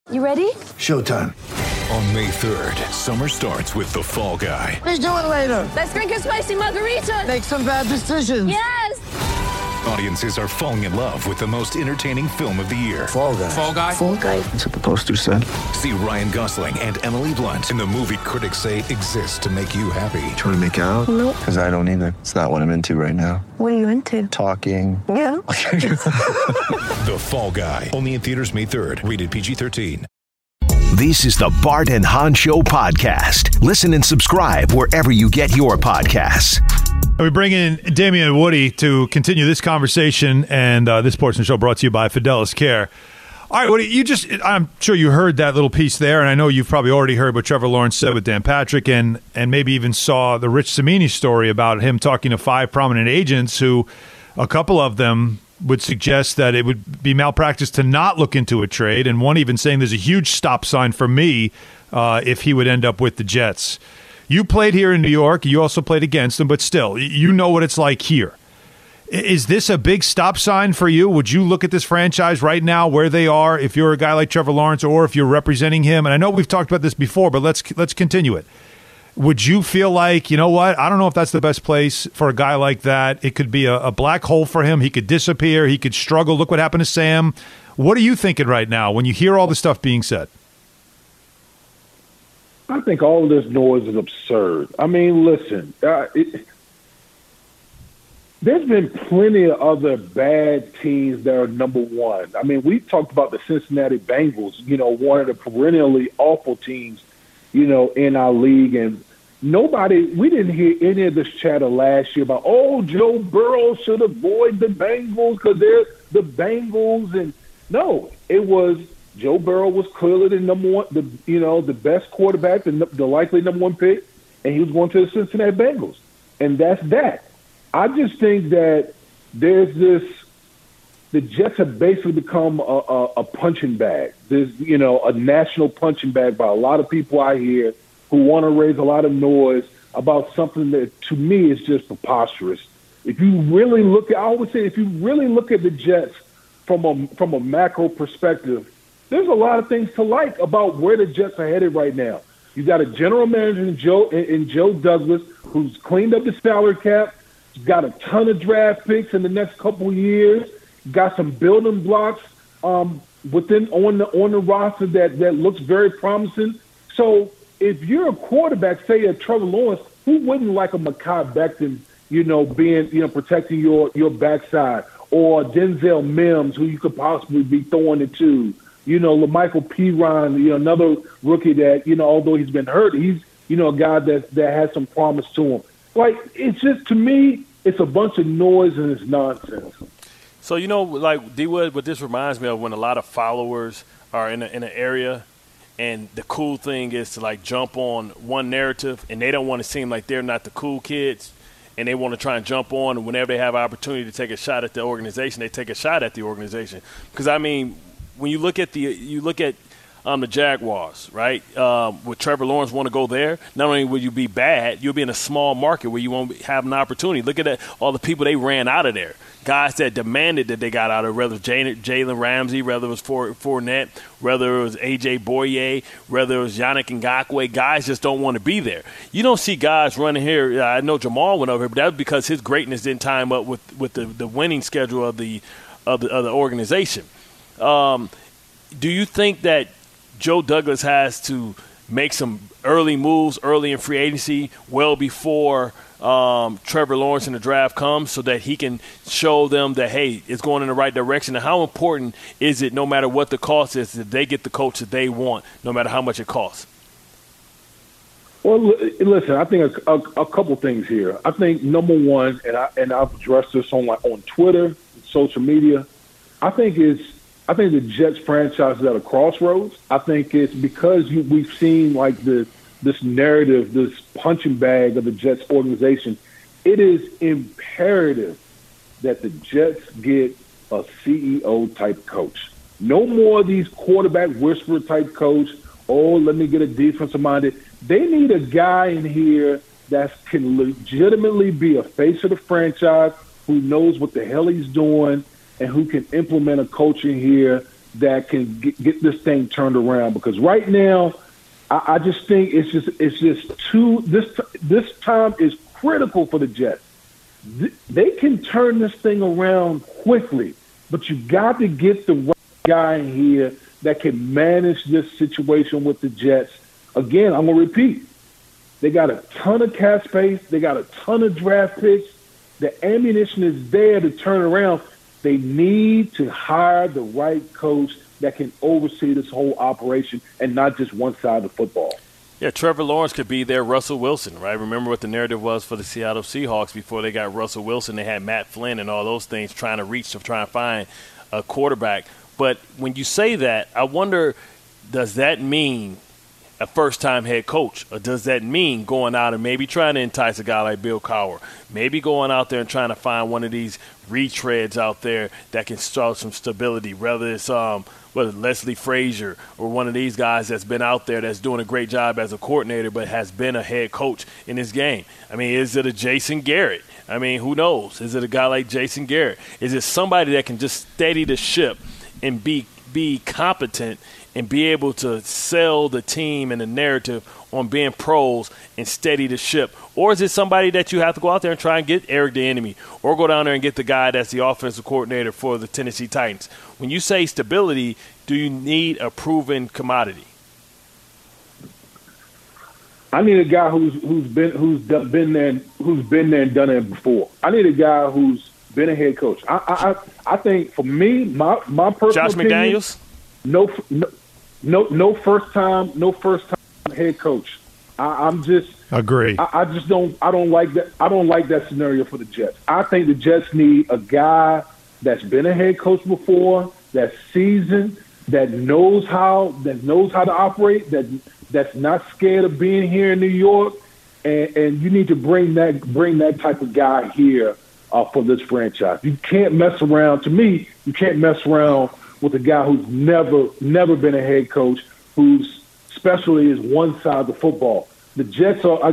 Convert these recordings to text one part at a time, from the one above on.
You ready? Showtime. On May 3rd, summer starts with The Fall Guy. Let's do it later. Let's drink a spicy margarita. Make some bad decisions. Yes! Audiences are falling in love with the most entertaining film of the year. Fall Guy. Fall Guy? Fall Guy. That's what the poster said. See Ryan Gosling and Emily Blunt in the movie critics say exists to make you happy. Trying to make it out? Nope. Because I don't either. It's not what I'm into right now. What are you into? Talking. Yeah. The Fall Guy. Only in theaters May 3rd. Rated PG-13. This is the Bart and Hahn Show podcast. Listen and subscribe wherever you get your podcasts. We bring in Damian and Woody to continue this conversation, and this portion of the show brought to you by Fidelis Care. All right, Woody, I'm sure you heard that little piece there, and I know you've probably already heard what Trevor Lawrence said with Dan Patrick, and maybe even saw the Rich Cimini story about him talking to 5 prominent agents who, a couple of them would suggest that it would be malpractice to not look into a trade, and one even saying there's a huge stop sign for me if he would end up with the Jets. You played here in New York. You also played against them, but still, you know what it's like here. Is this a big stop sign for you? Would you look at this franchise right now where they are if you're a guy like Trevor Lawrence or if you're representing him? And I know we've talked about this before, but let's continue it. Would you feel like, you know what, I don't know if that's the best place for a guy like that. It could be a black hole for him. He could disappear. He could struggle. Look what happened to Sam. What are you thinking right now when you hear all the stuff being said? I think all of this noise is absurd. I mean, listen, there's been plenty of other bad teams that are number one. I mean, we talked about the Cincinnati Bengals, one of the perennially awful teams, in our league. And we didn't hear any of this chatter last year about, Joe Burrow should avoid the Bengals because they're the Bengals. And no, it was Joe Burrow was clearly the number one, the best quarterback, the likely number one pick, and he was going to the Cincinnati Bengals. And that's that. I just think that the Jets have basically become a punching bag. There's, a national punching bag by a lot of people out here who want to raise a lot of noise about something that, to me, is just preposterous. If you really look at, the Jets from a macro perspective, there's a lot of things to like about where the Jets are headed right now. You got a general manager in Joe Douglas who's cleaned up the salary cap. He's got a ton of draft picks in the next couple of years. Got some building blocks on the roster that looks very promising. So if you're a quarterback, say a Trevor Lawrence, who wouldn't like a Mekhi Becton, being protecting your backside, or Denzel Mims, who you could possibly be throwing it to, LaMichael Pirine, another rookie that, although he's been hurt, he's a guy that has some promise to him. Like, it's just, to me, it's a bunch of noise and it's nonsense. So, like D-Wood, what this reminds me of when a lot of followers are in an area and the cool thing is to, like, jump on one narrative and they don't want to seem like they're not the cool kids and they want to try and jump on, and whenever they have an opportunity to take a shot at the organization, they take a shot at the organization. Because, I mean, when you look at the Jaguars, right? Would Trevor Lawrence want to go there? Not only will you be bad, you'll be in a small market where you won't have an opportunity. Look at all the people they ran out of there. Guys that demanded that they got out of, whether it was Jalen Ramsey, whether it was Fournette, whether it was A.J. Boye, whether it was Yannick Ngakoue. Guys just don't want to be there. You don't see guys running here. I know Jamal went over here, but that was because his greatness didn't time up with the winning schedule of the organization. Do you think that Joe Douglas has to make some early moves early in free agency well before Trevor Lawrence in the draft comes so that he can show them that, hey, it's going in the right direction? And how important is it, no matter what the cost is, that they get the coach that they want, no matter how much it costs? Well, listen, I think a couple things here. I think, number one, and I've addressed this on Twitter, social media, I think the Jets franchise is at a crossroads. I think it's because we've seen like this narrative, this punching bag of the Jets organization. It is imperative that the Jets get a CEO type coach. No more of these quarterback whisperer type coach. Let me get a defensive minded. They need a guy in here that can legitimately be a face of the franchise, who knows what the hell he's doing, and who can implement a culture here that can get this thing turned around. Because right now, I just think it's just too. This time is critical for the Jets. They can turn this thing around quickly, but you got to get the right guy in here that can manage this situation with the Jets. Again, I'm going to repeat. They got a ton of cap space. They got a ton of draft picks. The ammunition is there to turn around. They need to hire the right coach that can oversee this whole operation and not just one side of the football. Yeah, Trevor Lawrence could be their Russell Wilson, right? Remember what the narrative was for the Seattle Seahawks before they got Russell Wilson. They had Matt Flynn and all those things trying to reach to try and find a quarterback. But when you say that, I wonder, does that mean a first-time head coach? Or does that mean going out and maybe trying to entice a guy like Bill Cowher? Maybe going out there and trying to find one of these retreads out there that can start some stability, whether it's Leslie Frazier or one of these guys that's been out there that's doing a great job as a coordinator but has been a head coach in this game. I mean, is it a Jason Garrett? I mean, who knows? Is it a guy like Jason Garrett? Is it somebody that can just steady the ship and be competent and be able to sell the team and the narrative on being pros and steady the ship? Or is it somebody that you have to go out there and try and get Eric Bieniemy or go down there and get the guy that's the offensive coordinator for the Tennessee Titans? When you say stability, do you need a proven commodity? I need a guy who's been there and done it before. I need a guy who's been a head coach. I think for me, my personal Josh opinion, McDaniels? No first time head coach. I'm just agree. I don't like that. I don't like that scenario for the Jets. I think the Jets need a guy that's been a head coach before, that's seasoned, that knows how to operate, that's not scared of being here in New York, and you need to bring that type of guy here for this franchise. You can't mess around. To me, you can't mess around with a guy who's never been a head coach, whose specialty is one side of the football. The Jets are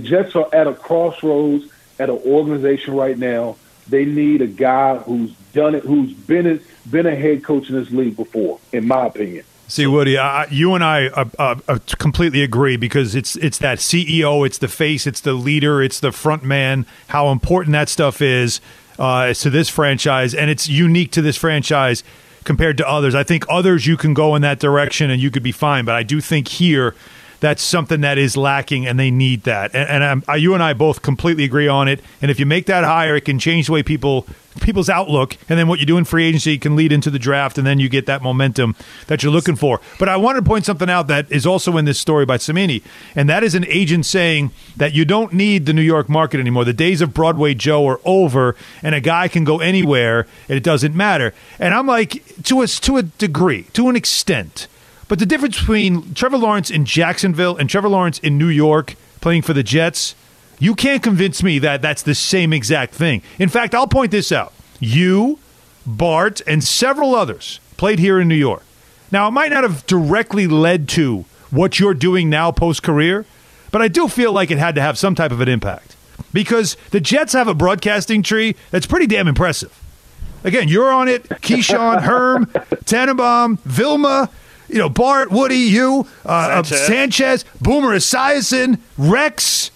at a crossroads at an organization right now. They need a guy who's done it, who's been a head coach in this league before, in my opinion. See, Woody, you and I completely agree, because it's that CEO, it's the face, it's the leader, it's the front man, how important that stuff is to this franchise, and it's unique to this franchise compared to others. I think others you can go in that direction and you could be fine, but I do think here that's something that is lacking, and they need that. And you and I both completely agree on it. And if you make that hire, it can change the way people's outlook, and then what you do in free agency can lead into the draft, and then you get that momentum that you're looking for. But I wanted to point something out that is also in this story by Cimini, and that is an agent saying that you don't need the New York market anymore. The days of Broadway Joe are over, and a guy can go anywhere, and it doesn't matter. And I'm like, to a degree, to an extent. But the difference between Trevor Lawrence in Jacksonville and Trevor Lawrence in New York playing for the Jets, you can't convince me that that's the same exact thing. In fact, I'll point this out. You, Bart, and several others played here in New York. Now, it might not have directly led to what you're doing now post-career, but I do feel like it had to have some type of an impact, because the Jets have a broadcasting tree that's pretty damn impressive. Again, you're on it. Keyshawn, Herm, Tannenbaum, Vilma, Bart, Woody, you, Sanchez, Boomer Esiason, Rex,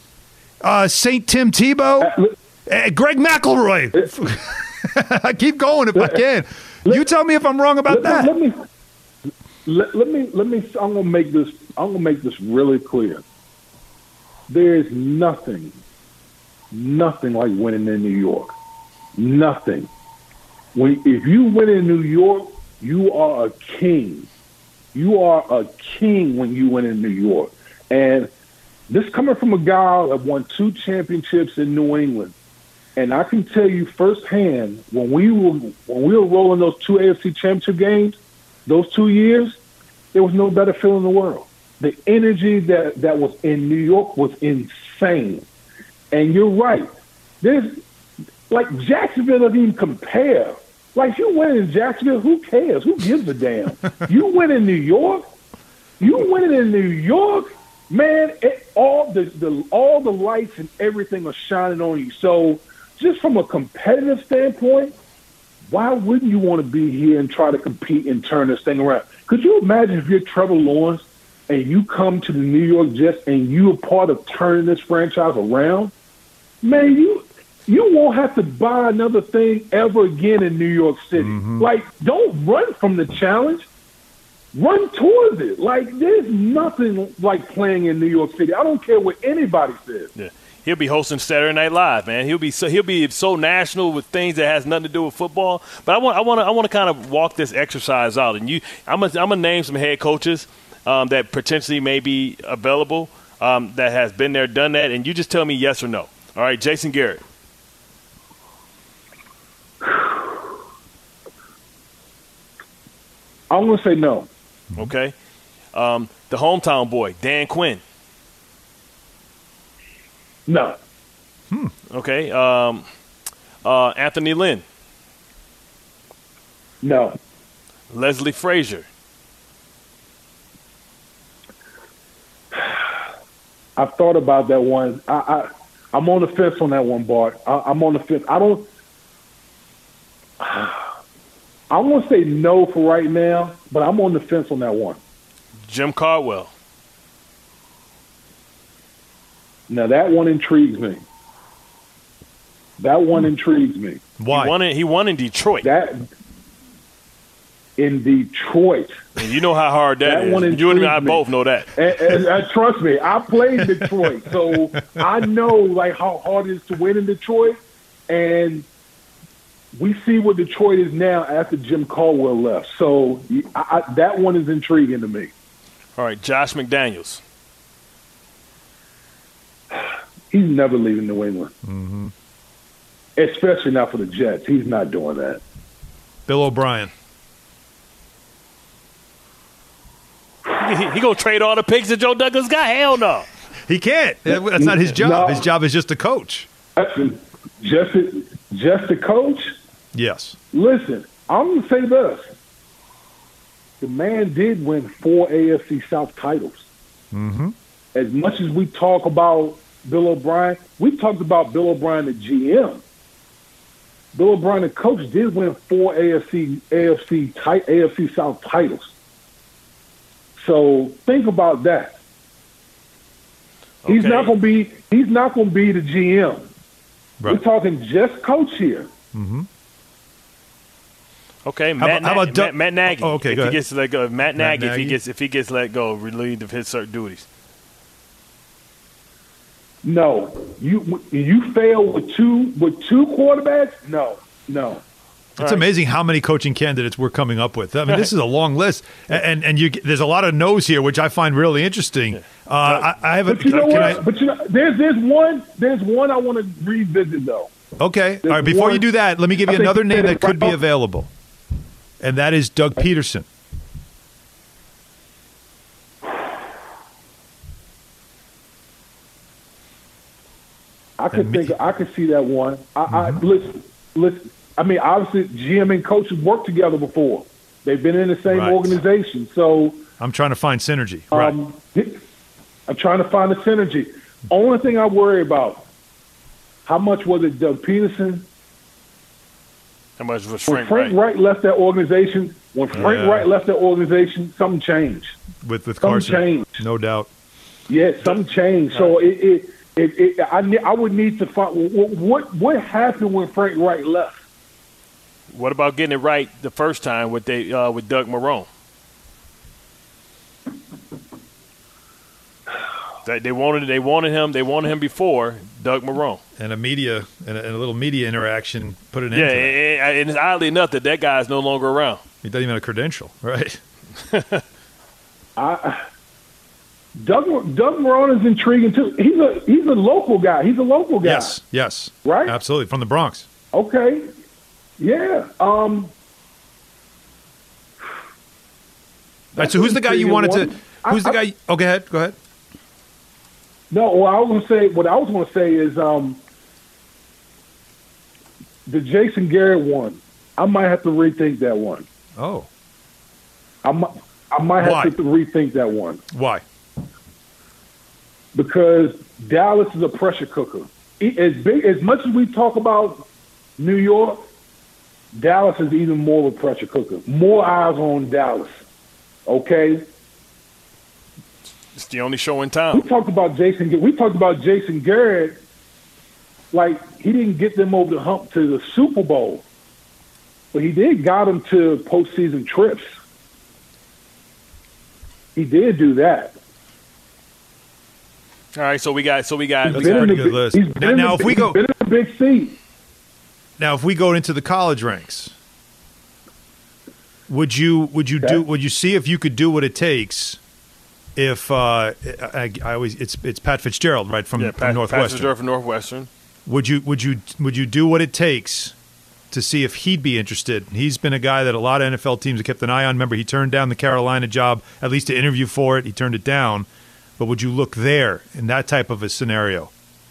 St. Tim Tebow, Greg McElroy. I keep going if I can. You tell me if I'm wrong about that. Let me. I'm gonna make this really clear. There is nothing like winning in New York. Nothing. If you win in New York, you are a king. You are a king when you win in New York. And this coming from a guy that won 2 championships in New England. And I can tell you firsthand, when we were rolling those 2 AFC championship games, those 2 years, there was no better feeling in the world. The energy that was in New York was insane. And you're right. Jacksonville doesn't even compare. Like, you win in Jacksonville, who cares? Who gives a damn? You win in New York, man. All the lights and everything are shining on you. So, just from a competitive standpoint, why wouldn't you want to be here and try to compete and turn this thing around? Could you imagine if you're Trevor Lawrence and you come to the New York Jets and you're part of turning this franchise around? Man, you won't have to buy another thing ever again in New York City. Like, don't run from the challenge. Run towards it. Like, there's nothing like playing in New York City. I don't care what anybody says. Yeah. He'll be hosting Saturday Night Live, man. He'll be so national with things that has nothing to do with football. But I want to kind of walk this exercise out. And I'm gonna name some head coaches that potentially may be available that has been there, done that, and you just tell me yes or no. All right, Jason Garrett. I'm gonna say no. Okay. The hometown boy, Dan Quinn. No. Okay. Anthony Lynn. No. Leslie Frazier. I've thought about that one. I'm on the fence on that one, Bart. I'm on the fence. I want to say no for right now, but I'm on the fence on that one. Jim Caldwell. Now, that one intrigues me. Why? He won in Detroit. In Detroit. And you know how hard that is. You and I both know that. And trust me, I played Detroit, so I know like how hard it is to win in Detroit. And we see what Detroit is now after Jim Caldwell left. So that one is intriguing to me. All right, Josh McDaniels. He's never leaving New England. Especially not for the Jets. He's not doing that. Bill O'Brien. He gonna trade all the picks that Joe Douglas got? Hell no. He can't. That's not his job. No. His job is just to coach. Just to coach? Yes. Listen, I'm going to say this. The man did win 4 AFC South titles. As much as we talk about Bill O'Brien, we talked about Bill O'Brien, the GM. Bill O'Brien, the coach, did win 4 AFC South titles. So think about that. Okay. He's not going to be the GM. Right. We're talking just coach here. Okay, how about Matt Nagy? Oh, okay, if he gets let go, Matt Nagy, if he gets let go, relieved of his certain duties. No, you fail with two quarterbacks. No. It's amazing how many coaching candidates we're coming up with. I mean, this is a long list, and there's a lot of no's here, which I find really interesting. I have But you know what? There's one I want to revisit though. Okay, all right. Before you do that, let me give you another name that could be available, and that is Doug Peterson. I could see that one. Listen. I mean, obviously, GM and coaches worked together before. They've been in the same organization. So I'm trying to find synergy. I'm trying to find the synergy. Only thing I worry about, how much was it Doug Peterson? How much was Frank Wright? Wright left that organization, something changed. With something Carson, changed. No doubt. Yeah, something changed. So I would need to find what happened when Frank Wright left. What about getting it right the first time with Doug Marrone? They wanted him before Doug Marrone. And a little media interaction put an end to that. And it's oddly enough that guy is no longer around. He doesn't even have a credential, right? Doug Marrone is intriguing too. He's a local guy. Yes. Right? Absolutely. From the Bronx. Okay. Yeah. All right, so who's the guy you wanted to – who's the guy – oh, go ahead. No, what I was going to say is the Jason Garrett one. I might have to rethink that one. Oh. I might have to rethink that one. Why? Because Dallas is a pressure cooker. As much as we talk about New York, Dallas is even more of a pressure cooker. More eyes on Dallas. Okay? It's the only show in We town. talked about Jason Garrett like he didn't get them over the hump to the Super Bowl. But he did got them to postseason trips. He did do that. All right, so we got. That's a pretty good list. He's been Now, in if we go- been in a big seat. Now, if we go into the college ranks, would you see if you could do what it takes? If I always it's Pat Fitzgerald, right, from Northwestern. Pat Fitzgerald from Northwestern. Would you do what it takes to see if he'd be interested? He's been a guy that a lot of NFL teams have kept an eye on. Remember, he turned down the Carolina job, at least to interview for it. He turned it down. But would you look there in that type of a scenario?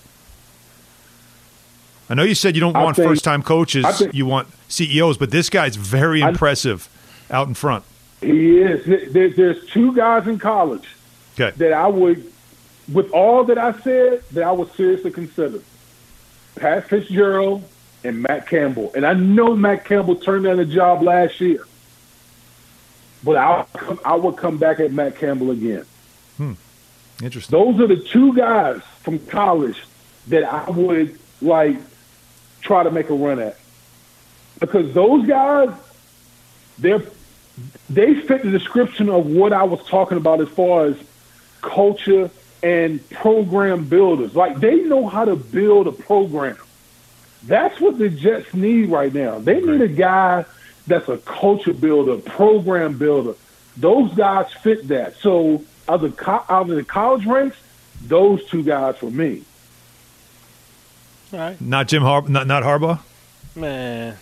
I know you said you don't want first-time coaches. You want CEOs, but this guy's very impressive out in front. He is. There's two guys in college that I would, with all that I said, that I would seriously consider. Pat Fitzgerald and Matt Campbell. And I know Matt Campbell turned down the job last year. But I would come back at Matt Campbell again. Interesting. Those are the two guys from college that I would, try to make a run at. Because those guys, they fit the description of what I was talking about as far as culture and program builders. They know how to build a program. That's what the Jets need right now. They need a guy that's a culture builder, program builder. Those guys fit that. So out of the college ranks, those two guys for me. All right. Not Jim not Harbaugh? Man.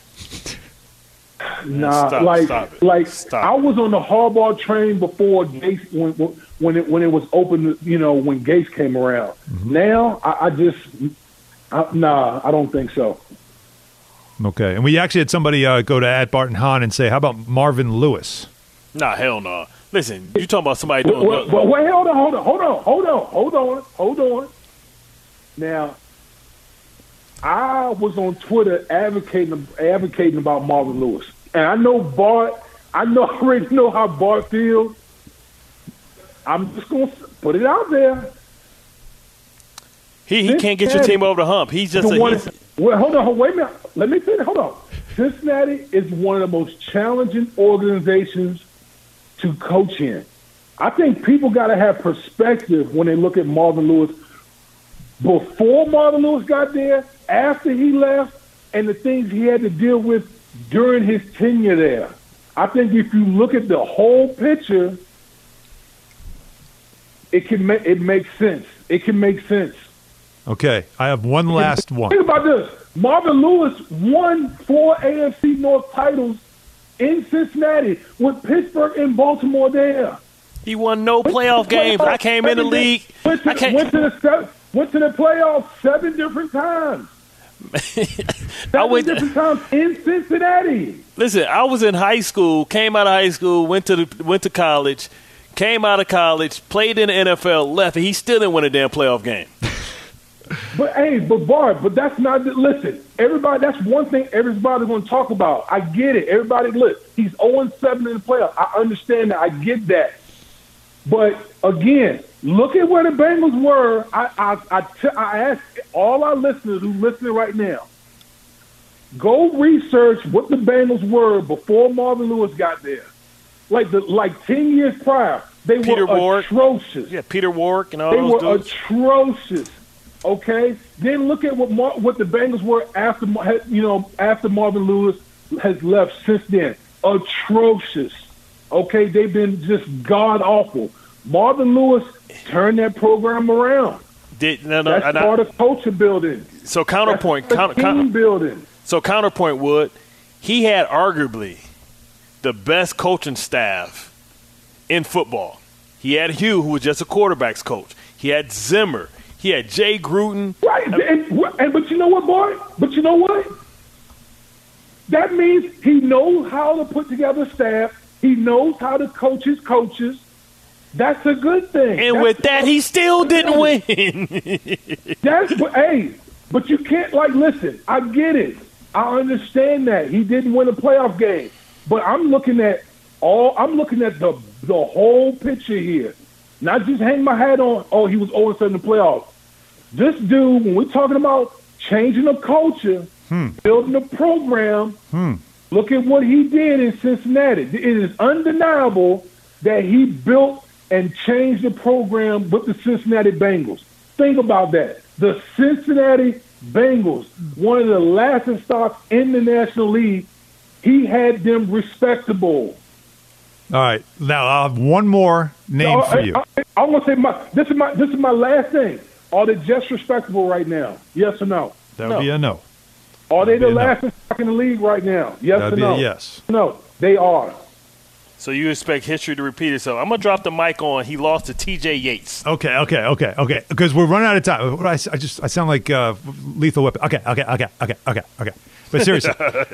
Nah, Stop it. I was on the Harbaugh train before Gase when it was open. When Gase came around. Mm-hmm. Now I don't think so. Okay, and we actually had somebody go to @Barton Hahn and say, "How about Marvin Lewis?" Nah, hell no. Listen, you talking about somebody doing? But wait, hold on. Now, I was on Twitter advocating about Marvin Lewis, and I know Bart. I already know how Bart feels. I'm just gonna put it out there. He can't get your team over the hump. He's just hold on, wait a minute. Let me finish. Hold on. Cincinnati is one of the most challenging organizations to coach in. I think people got to have perspective when they look at Marvin Lewis. Before Marvin Lewis got there, after he left, and the things he had to deal with during his tenure there. I think if you look at the whole picture, it makes sense. It can make sense. Okay, I have one last one. Think about this. Marvin Lewis won 4 AFC North titles in Cincinnati with Pittsburgh and Baltimore there. He won no playoff games. I came in the league. Went to the playoffs 7 different times. 7 different times in Cincinnati. Listen, I was in high school, came out of high school, went to college, came out of college, played in the NFL, left, and he still didn't win a damn playoff game. But Bart, that's not. Listen, everybody. That's one thing everybody's going to talk about. I get it. Everybody, look, he's 0-7 in the playoffs. I understand that. I get that. But again, look at where the Bengals were. I ask all our listeners who listening right now, go research what the Bengals were before Marvin Lewis got there. Like 10 years prior, they were atrocious. Yeah, Peter Warrick and all they those were dudes. Atrocious. Okay, then look at what the Bengals were after Marvin Lewis has left since then. Atrocious. Okay, they've been just god awful. Marvin Lewis turned that program around. That's part of culture building. So counterpoint, team building. So counterpoint, Wood, he had arguably the best coaching staff in football. He had Hugh, who was just a quarterback's coach. He had Zimmer. He had Jay Gruden. Right, but you know what, boy? But you know what? That means he knows how to put together a staff. He knows how to coach his coaches. That's a good thing. And with that, he still didn't win. But you can't, listen, I get it. I understand that he didn't win a playoff game, but I'm looking at the whole picture here. Not just hang my hat on, he was 0-7 in the playoffs. This dude, when we're talking about changing the culture, building a program, look at what he did in Cincinnati. It is undeniable that he built and changed the program with the Cincinnati Bengals. Think about that. The Cincinnati Bengals, one of the laughing stocks in the National League, he had them respectable. All right, now I'll have one more name for you. I'm gonna say this is my last thing. Are they just respectable right now? Yes or no? That would be a no. Are they the last stock in the league right now? Yes That'd or no? Be a yes. No, they are. So you expect history to repeat itself. I'm going to drop the mic on. He lost to T.J. Yates. Okay. Because we're running out of time. I sound like Lethal Weapon. Okay. But seriously,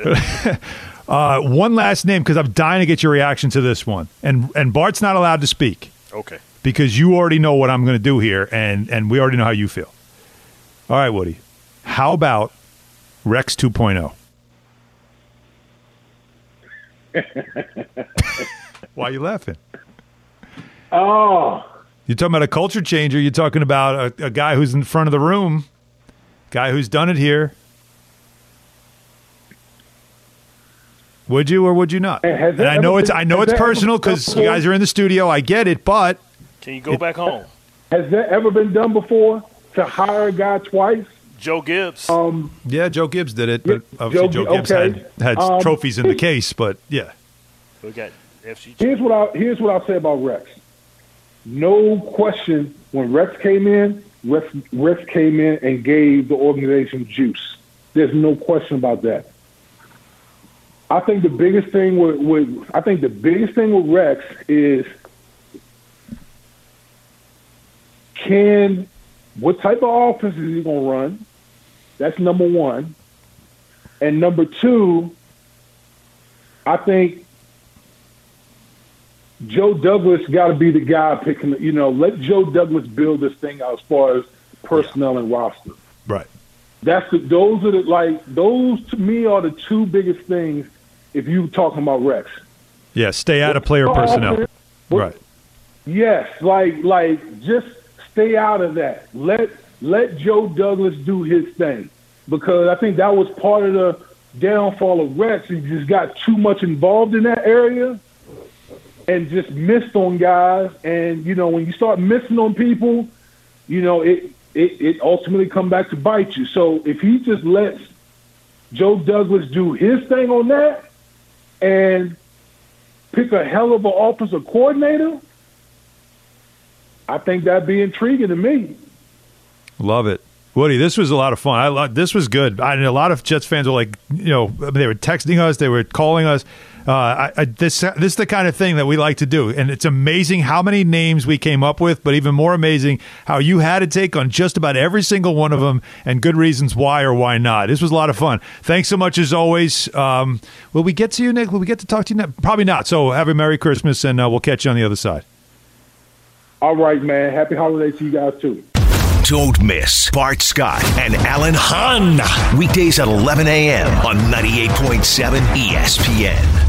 one last name, because I'm dying to get your reaction to this one. And Bart's not allowed to speak. Okay. Because you already know what I'm going to do here, and we already know how you feel. All right, Woody. How about Rex 2.0? Why are you laughing? Oh. You're talking about a culture changer. You're talking about a guy who's in front of the room, guy who's done it here. Would you or would you not? And I know it's personal because you guys are in the studio. I get it, but can you go back home? Has that ever been done before? To hire a guy twice? Joe Gibbs. Yeah, Joe Gibbs did it, but obviously Joe Gibbs had trophies in the case. But yeah, we got FG. Here's what I'll say about Rex. No question, when Rex came in, Rex came in and gave the organization juice. There's no question about that. I think the biggest thing with Rex is what type of offense is he going to run? That's number one. And number two, I think Joe Douglas got to be the guy picking. Let Joe Douglas build this thing out as far as personnel and roster. Right. Those to me are the two biggest things if you're talking about Rex. Yeah, stay out of player personnel. Right. Yes, just stay out of that. Let Joe Douglas do his thing, because I think that was part of the downfall of Rex. He just got too much involved in that area and just missed on guys. And when you start missing on people, it ultimately come back to bite you. So if he just lets Joe Douglas do his thing on that and pick a hell of an offensive coordinator, I think that'd be intriguing to me. Love it. Woody, this was a lot of fun. This was good. A lot of Jets fans were like, they were texting us, they were calling us. This is the kind of thing that we like to do, and it's amazing how many names we came up with, but even more amazing how you had a take on just about every single one of them, and good reasons why or why not. This was a lot of fun. Thanks so much as always. Will we get to you, Nick? Will we get to talk to you next? Probably not. So have a Merry Christmas, and we'll catch you on the other side. All right, man. Happy holidays to you guys, too. Don't miss Bart Scott and Alan Hahn. Weekdays at 11 a.m. on 98.7 ESPN.